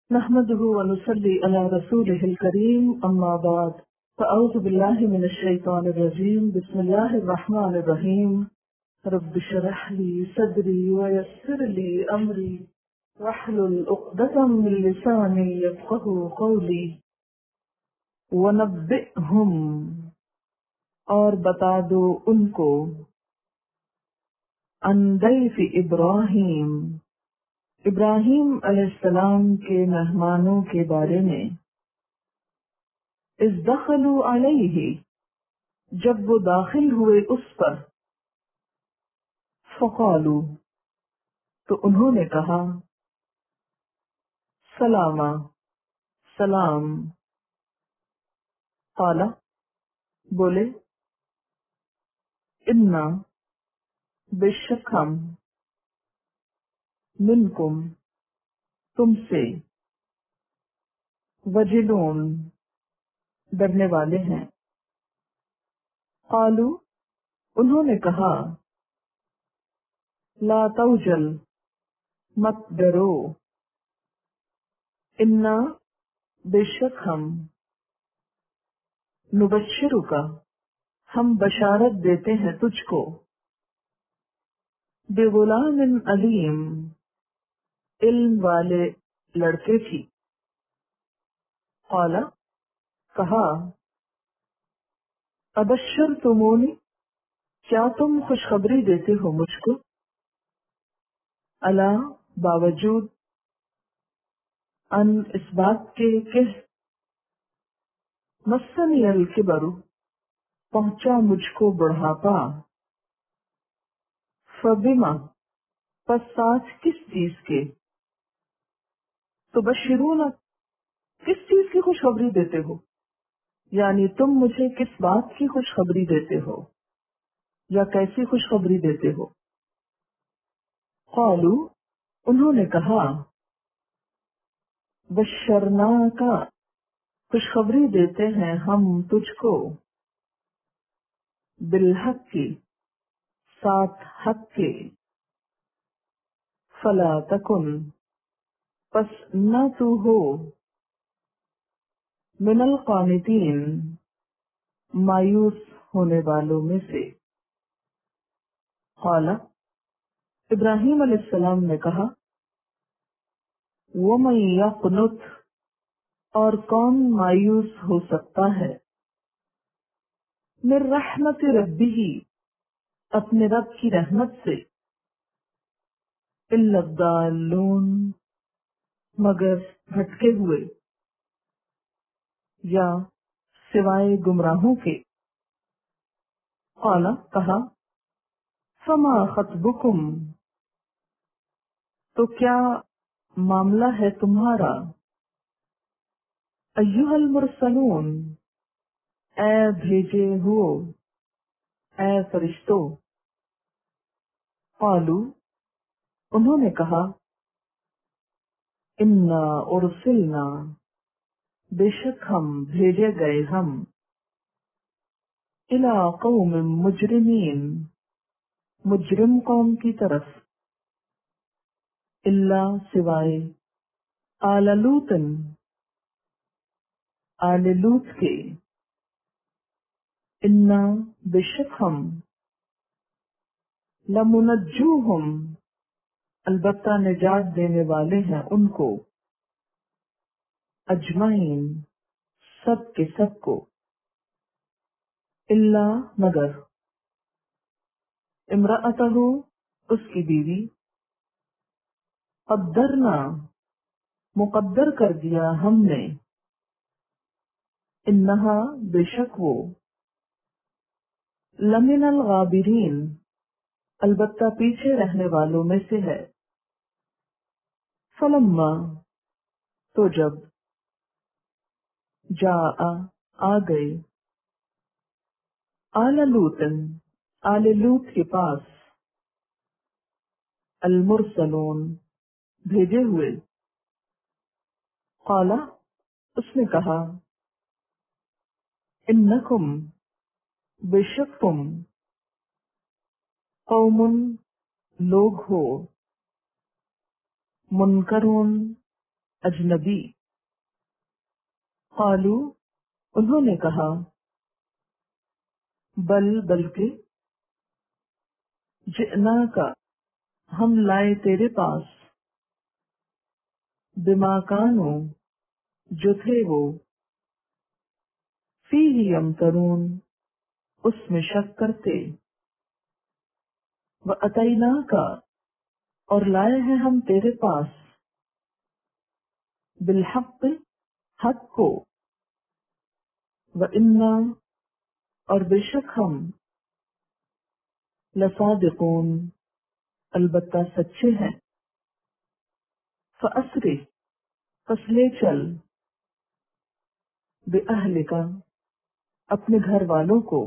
نحمده ونصلي على رسوله الكريم أما بعد فأعوذ بالله من الشيطان الرجيم بسم الله الرحمن الرحيم رب اشرح لي صدري ويسر لي أمري واحلل عقدة من لساني يفقهوا قولي ونبئهم اور بتا دو ان کو عن ضیف ابراہیم ابراہیم علیہ السلام کے مہمانوں کے بارے میں اذ دخلوا علیہ جب وہ داخل ہوئے اس پر فقالوا تو انہوں نے کہا سلاما سلام قال بولے انا بے شک ہم منکم تم سے وجلون ڈرنے والے ہیں قالوا انہوں نے کہا لا توجل مت ڈرو انا بے شک ہم نبشرک ہم بشارت دیتے ہیں تجھ کو بغلام علیم علم والے لڑکے کی قال کہا ابشرتمونی کیا تم خوشخبری دیتے ہو مجھ کو الا باوجود ان اس بات کے کہ مسنی الکبر پہنچا مجھ کو بڑھاپا فبما پس ساتھ کس چیز کے تبشرون کس چیز کی خوشخبری دیتے ہو یعنی تم مجھے کس بات کی خوشخبری دیتے ہو یا کیسی خوشخبری دیتے ہو قالوا انہوں نے کہا بشرناک خوشخبری دیتے ہیں ہم تجھ کو بالحق کی ساتھ حق کے فلا تکن پس نہ تو ہو من القانتین مایوس ہونے والوں میں سے قال ابراہیم علیہ السلام نے کہا وَمَن يَقْنُتْ اور کون مایوس ہو سکتا ہے من رحمت ربہ اپنے رب کی رحمت سے الا الضالون مگر بھٹکے ہوئے یا سوائے گمراہوں کے قال کہا فما خطبکم تو کیا معاملہ ہے تمہارا ایھا المرسلون اے بھیجے ہو اے فرشتوں قالوا انہوں نے کہا انا ارسلنا بے شک ہم بھیجے گئے ہم الی قوم مجرمین مجرم قوم کی طرف الا سوائے آل لوط آل لوط کے انا بے شک ہم لمنجوہم البتہ نجات دینے والے ہیں ان کو اجمعین سب کے سب کو الا مگر امرأتہ اس کی بیوی قدرنا مقدر کر دیا ہم نے انہا بے شک وہ لمن الغابرین البتہ پیچھے رہنے والوں میں سے ہے فلما تو جب جاء آ گئے آل لوط آل لوط کے پاس المرسلون بھیجے ہوئے قال اس نے کہا انکم بے شک تم قوم لوگ ہو منکرون اجنبی۔ قالو، انہوں نے کہا، بلکہ جئنا کا، ہم لائے تیرے پاس، بما کانوا، جو تھے وہ، فیہ یمترون، اس میں شک کرتے، واتیناک، اور لائے ہیں ہم تیرے پاس، بالحق، حق کو، وانا، اور بے شک ہم، لصادقون، البتہ سچے ہیں، فاسری، پس لے چل، باہلک، اپنے گھر والوں کو،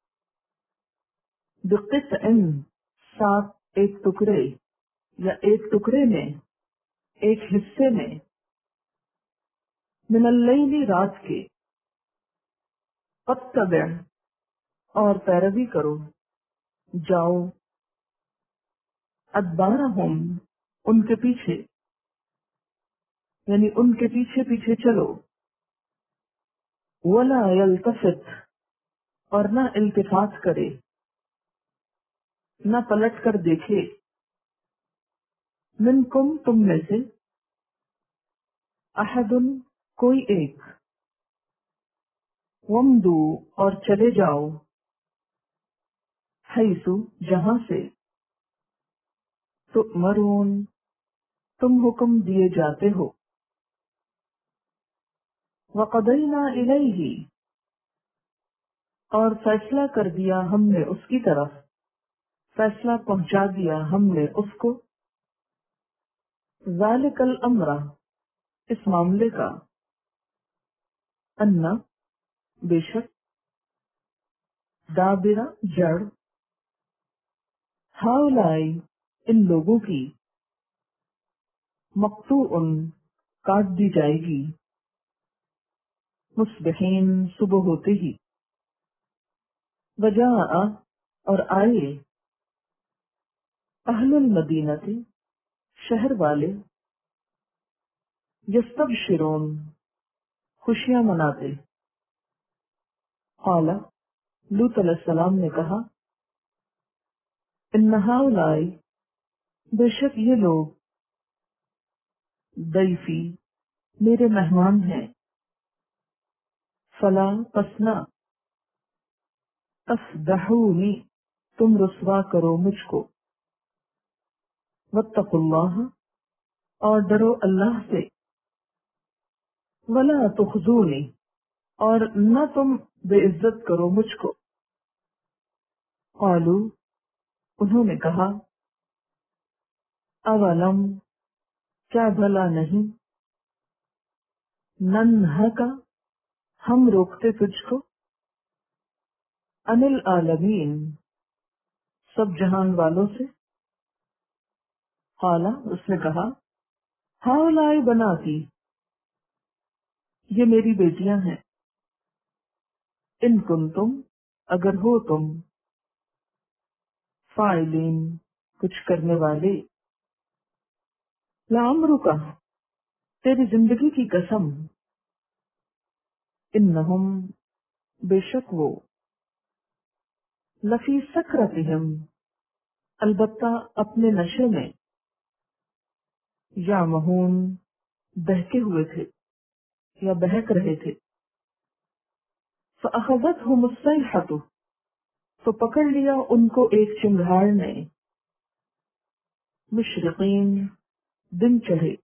بقطع، ساتھ ایک ٹکڑے، یا ایک ٹکڑے میں، ایک حصے میں، من اللیل، رات کے، اتبع، اور پیروی کرو، جاؤ، ادبارہم، ان کے پیچھے، یعنی ان کے پیچھے پیچھے چلو، ولا یلتفت، اور نہ التفات کرے، نہ پلٹ کر دیکھے، منکم، تم میں سے، احد، کوئی ایک، ومدو، اور چلے جاؤ، حیث، جہاں سے، تؤمرون، تم حکم دیے جاتے ہو، وقضینا الیہ، اور فیصلہ کر دیا ہم نے اس کی طرف، فیصلہ پہنچا دیا ہم نے اس کو، ذالک الامر، اس معاملے کا، انا، بے شک، دابر، جڑ، ہاؤلائی، ان لوگوں کی، مقطوع، کاٹ دی جائے گی، مصبحین، صبح ہوتے ہی، وجاء، اور آئے، اہل المدینہ، شہر والے، یستبشرون، خوشیاں مناتے، قال، لوط علیہ السلام نے کہا، ان ہؤلاء، بے شک یہ لوگ، ضیفی، میرے مہمان ہیں، فلا، پس نہ، تفضحونی، تم رسوا کرو مجھ کو، واتقوا اللہ، اور ڈرو اللہ سے، ولا تخزونی، اور نہ تم بے عزت کرو مجھ کو، قالو، انہوں نے کہا، اولم، کیا بھلا نہیں، ننہا، ہم روکتے تجھ کو، ان العالمین، سب جہان والوں سے، قالا، اس نے کہا، ہؤلاء بناتی، یہ میری بیٹیاں ہیں، ان کنتم، اگر ہو تم، فاعلین، کچھ کرنے والے، لعمرک، تیری زندگی کی قسم، انہم، بے شک وہ، لفی سکرتہم، البتہ اپنے نشے میں، یعمہون، بہکے ہوئے تھے، یا بہک رہے تھے، فأخذتہم الصیحۃ، تو پکڑ لیا ان کو ایک چنگھاڑ نے، مشرقین، دن چڑھے،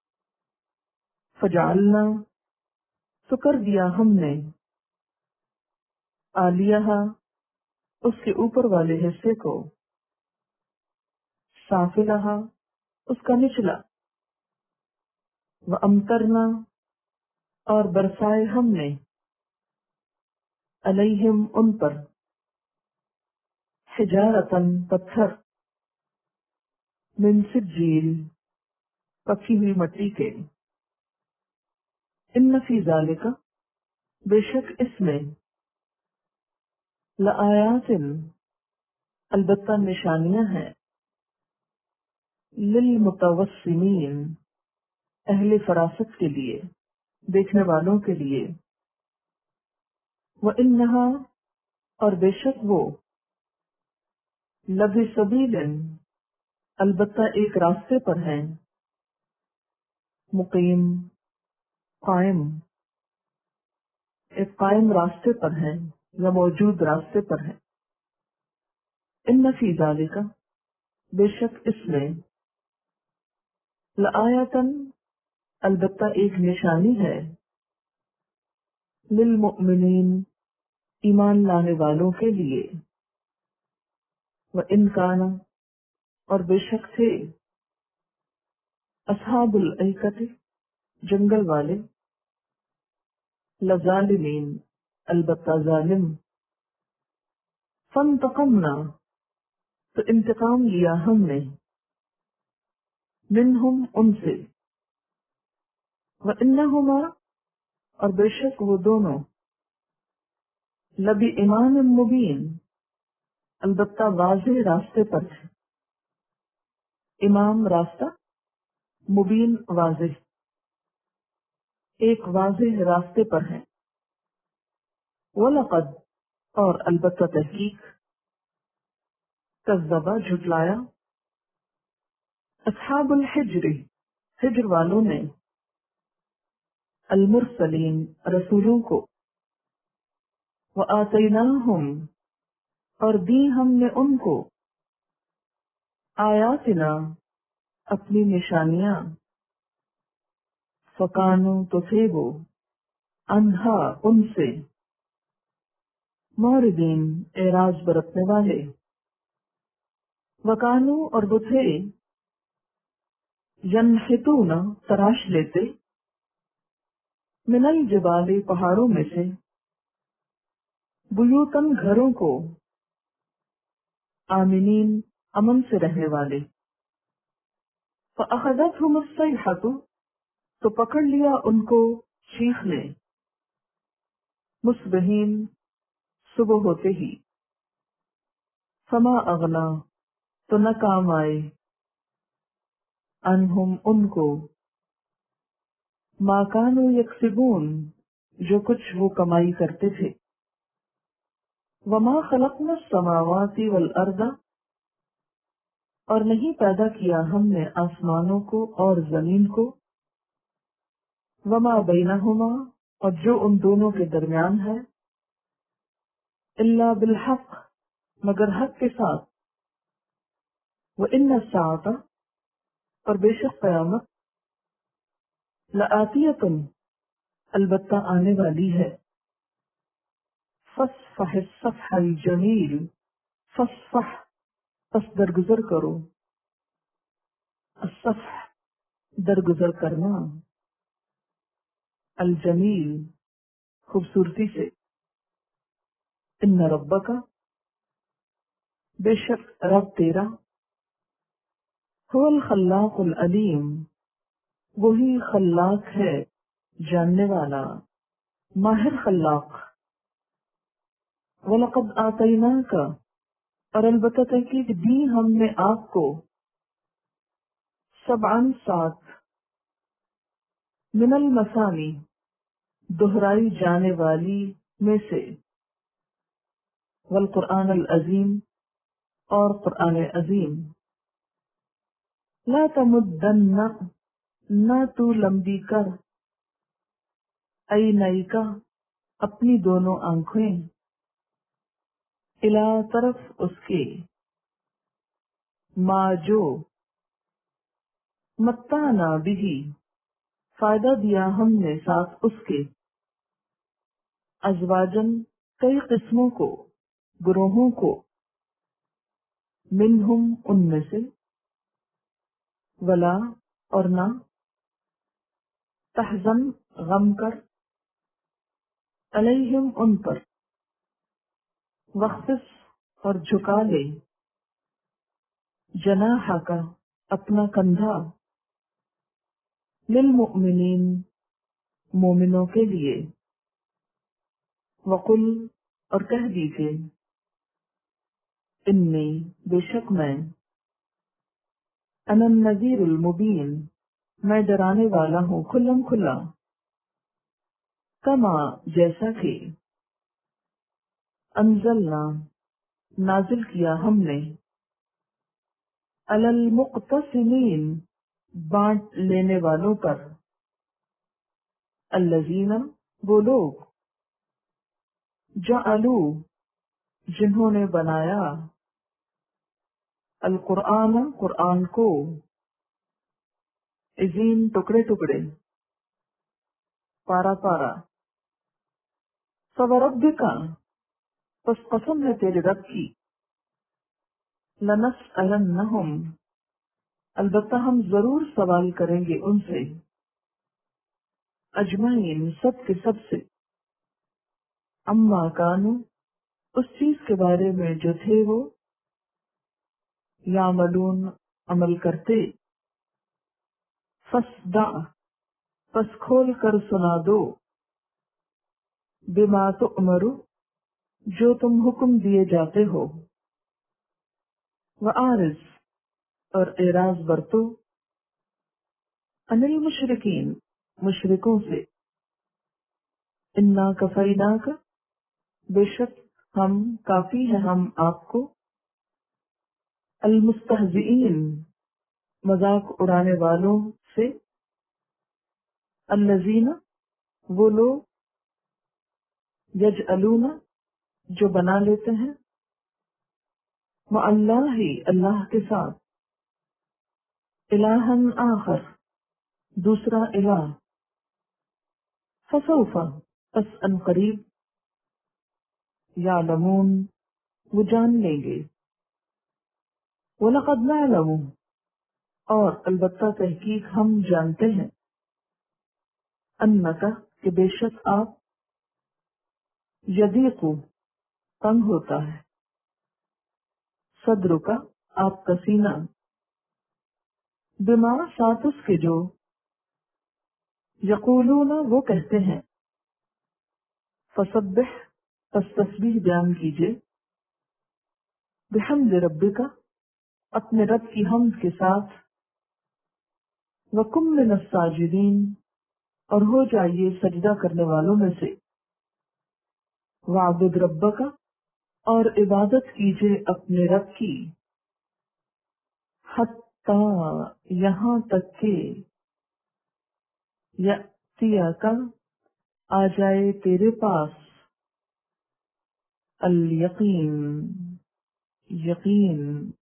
فجعلنا، تو کر دیا ہم نے، عالیہا، اس کے اوپر والے حصے کو، سافلہا، اس کا نچلا، وامطرنا، اور برسائے ہم نے، علیہم، ان پر، حجارتن، پتھر، من سجیل، پکی ہوئی مٹی کے، ان فی ذالک، بے شک اس میں، لآیات، البتہ نشانیاں ہیں، للمتوسمین، اہل فراست کے لیے، دیکھنے والوں کے لیے۔ وَإِنَّهَا، اور بے شک وہ، لَبِ سَبِيلٍ، البتہ ایک راستے پر ہیں، مقیم، قائم، ایک قائم راستے پر ہیں یا موجود راستے پر ہیں۔ ان فی ذالک، بے شک اس میں، لآیۃً، البتہ ایک نشانی ہے، للمؤمنین، ایمان لانے والوں کے لیے۔ وَإِنْ كَانَ، اور بے شک تھے، اصحاب الایکۃ، جنگل والے، لظالمین، البتہ ظالم، فانتقمنا، تو انتقام لیا ہم نے، منہم، ان سے، وَإِنَّهُمَا، اور بے شک وہ دونوں، لبی ایمان مبین، البتہ واضح راستے پر تھے۔ امام راستہ، مبین واضح، ایک واضح راستے پر ہے۔ وَلَقَدْ، اور البتہ تحقیق، کذبہ، جھٹلایا، اصحاب الحجر، حجر والوں نے، المرسلین، رسولوں کو، وآتیناہم، اور دی ہم نے ان کو، آیاتنا، اپنی نشانیاں، فکانو، تو تھے وہ، انہا، ان سے، معرضین، اعراض برتنے والے، وکانو، اور وہ تھے، ینحتون، تراش لیتے، من الجبال، پہاڑوں میں سے، بیوتن، گھروں کو، آمنین، امن سے رہنے والے، فأخذتهم الصیحۃ، تو پکڑ لیا ان کو چیخ نے، مصبحین، صبح ہوتے ہی، فما اغنا، تو نہ کام آئے، انہم، ان کو، ما کانوا یکسبون، جو کچھ وہ کمائی کرتے تھے، وما خلقنا السماوات والارض، اور نہیں پیدا کیا ہم نے آسمانوں کو اور زمین کو، وما بینہما، اور جو ان دونوں کے درمیان ہے، الا بالحق، مگر حق کے ساتھ، وان الساعۃ، اور بے شک قیامت، لآتیۃ، البتہ آنے والی ہے، فاصفح الصفح الجمیل، فاصفح، پس درگزر کرو، الصفح، درگزر کرنا، الجمیل، خوبصورتی سے، ان ربک، بے شک رب تیرا، هو الخلاق العلیم، وہی خلاق ہے، جاننے والا، ماہر خلاق۔ وَلَقَدْ آتَيْنَاكَ، اور البتہ تحقیق دی ہم نے آپ کو، سبعاً، 7، من المثانی، دہرائی جانے والی میں سے، والقرآن العظیم، اور قرآن عظیم، لا تمدن، نہ تو لمبی کر، عینیکا، اپنی دونوں آنکھیں، الا، طرف اس کے، ما، جو، متعنا بھی، فائدہ دیا ہم نے ساتھ اس کے، ازواجن، کئی قسموں کو، گروہوں کو، منہم، ان میں سے، ولا، اور نہ، تحزن، غم کر، علیہم، ان پر، وخفض، اور جھکا لے، جناحک، اپنا کندھا، للمؤمنین، مومنوں کے لیے، وقل، اور کہہ دیجئے، انی، بے شک میں، انا النذیر المبین، میں ڈرانے والا ہوں کھلم کھلا، کما جیسا کہ انزلنا نازل کیا ہم نے، علی المقتسمین بانٹ لینے والوں پر، الذین وہ لوگ، جعلوا جنہوں نے بنایا، القرآن قرآن کو، عظیم ٹکڑے ٹکڑے، پارا پارا، فوربک پس قسم ہے تیرے رب کی، لنسألنہم البتہ ہم ضرور سوال کریں گے ان سے، اجمعین سب کے سب سے، اما کانو اس چیز کے بارے میں جو تھے وہ، یعملون عمل کرتے، فاصدع پس کھول کر سنا دو، بما تؤمر جو تم حکم دیے جاتے ہو، وَأَعْرِضْ اور اعراض برتو، عن المشرکین مشرکوں سے، انا کفیناک بے شک ہم کافی ہے ہم آپ کو، المستہزئین مذاق اڑانے والوں سے، الذین وہ لوگ، یجعلون جو بنا لیتے ہیں، مع اللہ اللہ کے ساتھ، الہًا آخر دوسرا الہ، فسوف پس ان قریب، یعلمون وہ جان لیں گے، وَلَقَدْ نَعْلَمُ اور البتہ تحقیق ہم جانتے ہیں، انک کہ بے شک آپ، یضیق تنگ ہوتا ہے، صدر کا آپ کا سینہ، بما ساتھ اس کے جو، یقولون وہ کہتے ہیں، فسبح پس تسبیح بیان کیجئے، بحمد ربک اپنے رب کی حمد کے ساتھ، وکم من الساجدین اور ہو جائیے سجدہ کرنے والوں میں سے، وعبد ربک اور عبادت کیجئے اپنے رب کی، حتی یہاں تک کہ، یأتیک آ جائے تیرے پاس، الیقین یقین،